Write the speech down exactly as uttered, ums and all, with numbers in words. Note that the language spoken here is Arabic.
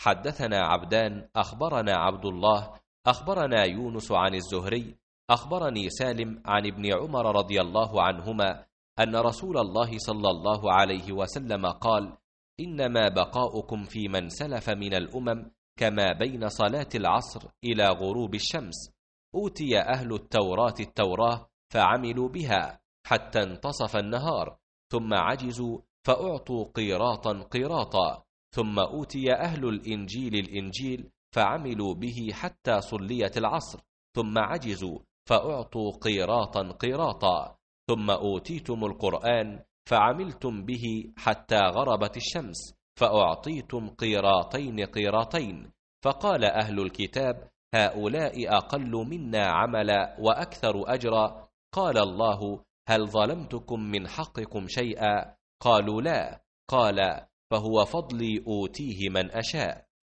حدثنا عبدان أخبرنا عبد الله أخبرنا يونس عن الزهري أخبرني سالم عن ابن عمر رضي الله عنهما أن رسول الله صلى الله عليه وسلم قال: إنما بقاؤكم في من سلف من الأمم كما بين صلاة العصر إلى غروب الشمس. أوتي أهل التوراة التوراة فعملوا بها حتى انتصف النهار، ثم عجزوا فأعطوا قيراطا قيراطا، ثم أوتي أهل الإنجيل الإنجيل فعملوا به حتى صليت العصر، ثم عجزوا فأعطوا قيراطا قيراطا، ثم أوتيتم القرآن فعملتم به حتى غربت الشمس فأعطيتم قيراطين قيراطين. فقال أهل الكتاب: هؤلاء أقل منا عملا وأكثر أجرا. قال الله: هل ظلمتكم من حقكم شيئا؟ قالوا لا. قال: فهو فضلي أوتيه من أشاء.